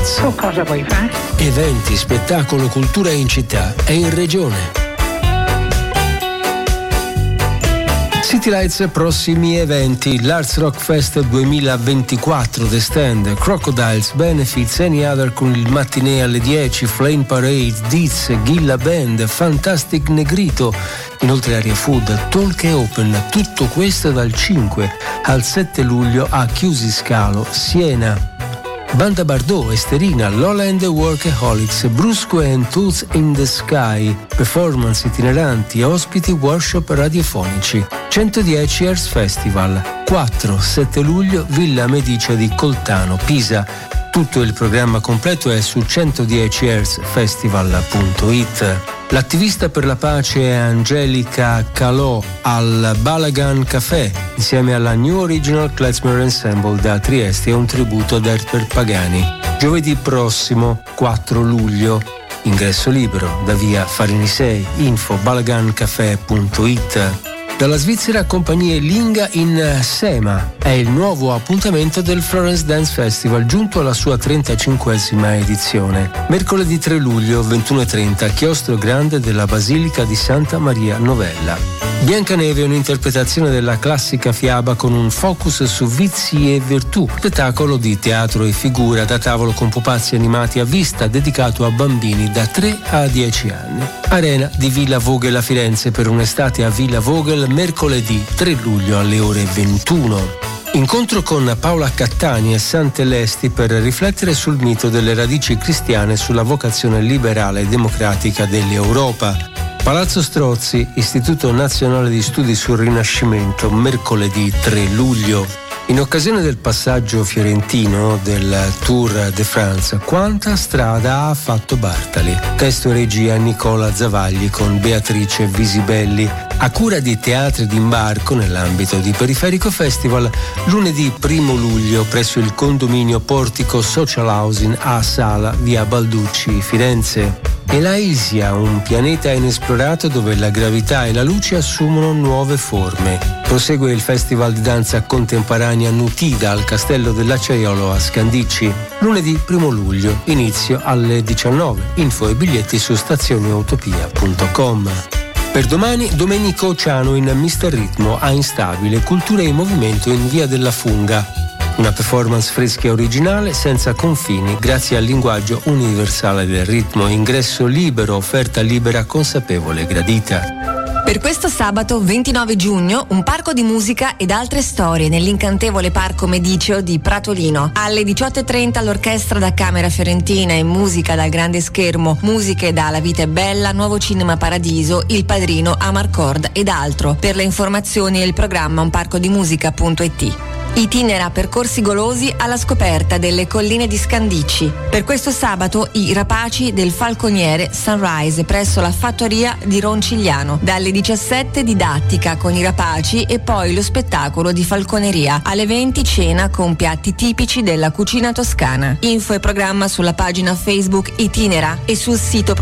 Lights. Tu cosa vuoi fare? Eventi, spettacolo, cultura in città e in regione. City Lights, prossimi eventi: l'Arts Rock Fest 2024, The Stand, Crocodiles, Benefits, Any Other con il mattinè alle 10, Flame Parade, Diz, Ghilla Band, Fantastic Negrito, inoltre Area Food, Talk e Open. Tutto questo dal 5 al 7 luglio a Chiusi Scalo, Siena. Banda Bardot, Esterina, Lola and the Workaholics, Brusco and Tools in the Sky, performance itineranti, ospiti, workshop radiofonici. 110 Airs Festival, 4-7 luglio, Villa Medicia di Coltano, Pisa. Tutto il programma completo è su 110airsfestival.it. L'attivista per la pace Angelica Calò al Balagan Café insieme alla New Original Klezmer Ensemble da Trieste e un tributo ad Herbert Pagani. Giovedì prossimo 4 luglio. Ingresso libero da via Farini 6, info balagancafé.it. Dalla Svizzera compagnie Linga in Sema è il nuovo appuntamento del Florence Dance Festival, giunto alla sua 35esima edizione. Mercoledì 3 luglio 21:30, chiostro grande della Basilica di Santa Maria Novella. Biancaneve è un'interpretazione della classica fiaba con un focus su vizi e virtù. Spettacolo di teatro e figura da tavolo con pupazzi animati a vista, dedicato a bambini da 3 a 10 anni. Arena di Villa Vogel a Firenze per un'estate a Villa Vogel, mercoledì 3 luglio alle ore 21. Incontro con Paola Cattani e Sant'Elesti per riflettere sul mito delle radici cristiane e sulla vocazione liberale e democratica dell'Europa. Palazzo Strozzi, Istituto Nazionale di Studi sul Rinascimento, mercoledì 3 luglio. In occasione del passaggio fiorentino del Tour de France, quanta strada ha fatto Bartali? Testo e regia Nicola Zavagli con Beatrice Visibelli. A cura di Teatri d'Imbarco nell'ambito di Periferico Festival, lunedì 1 luglio presso il condominio Portico Social Housing a Sala, via Balducci, Firenze. Elaisia, un pianeta inesplorato dove la gravità e la luce assumono nuove forme. Prosegue il Festival di danza contemporanea Nutida al Castello dell'Acciaiolo a Scandicci. Lunedì 1 luglio, inizio alle 19. Info e biglietti su stazioneutopia.com. Per domani, Domenico Ciano in Mister Ritmo a Instabile, cultura e movimento in Via della Funga. Una performance fresca e originale senza confini grazie al linguaggio universale del ritmo. Ingresso libero, offerta libera, consapevole, gradita. Per questo sabato 29 giugno un parco di musica ed altre storie nell'incantevole Parco Mediceo di Pratolino. Alle 18:30 l'orchestra da Camera Fiorentina e musica dal grande schermo, musiche da La Vita è Bella, Nuovo Cinema Paradiso, Il Padrino, Amarcord ed altro. Per le informazioni il programma unparcodimusica.it. Itinera percorsi golosi alla scoperta delle colline di Scandicci. Per questo sabato i Rapaci del Falconiere Sunrise presso la fattoria di Roncigliano. Dalle 17 didattica con i Rapaci e poi lo spettacolo di falconeria. Alle 20 cena con piatti tipici della cucina toscana. Info e programma sulla pagina Facebook Itinera e sul sito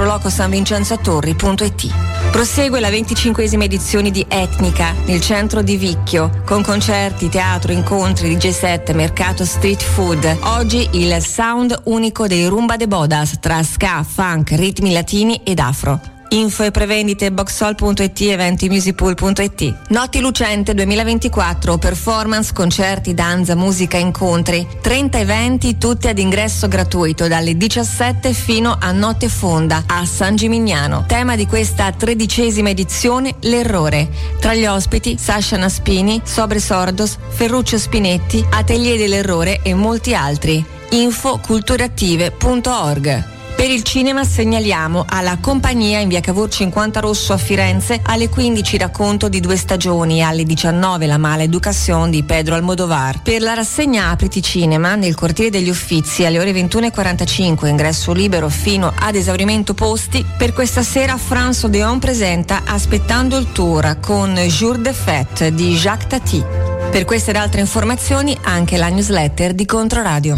prolocosanvincenzotorri.it. Prosegue la 25esima edizione di Etnica nel centro di Vicchio con concerti, teatro, incontri, DJ set, mercato street food. Oggi il sound unico dei Rumba de Bodas tra ska, funk, ritmi latini ed afro. Info e prevendite boxhall.it, eventimusicpool.it. Notti Lucente 2024, performance, concerti, danza, musica, incontri. 30 eventi tutti ad ingresso gratuito dalle 17 fino a notte fonda a San Gimignano. Tema di questa 13ª edizione, l'errore. Tra gli ospiti Sasha Naspini, Sobre Sordos, Ferruccio Spinetti, Atelier dell'Errore e molti altri. Info culturaattive.org. Per il cinema segnaliamo alla Compagnia in via Cavour 50 Rosso a Firenze alle 15 racconto di 2 stagioni, alle 19 La Maleducación di Pedro Almodovar. Per la rassegna Apriti Cinema nel cortile degli Uffizi alle ore 21:45, ingresso libero fino ad esaurimento posti. Per questa sera France Odeon presenta Aspettando il tour con Jour de Fête di Jacques Tati. Per queste ed altre informazioni anche la newsletter di Controradio.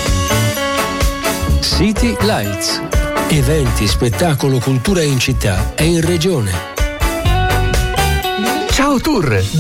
City Lights. Eventi, spettacolo, cultura in città e in regione. Ciao Tour!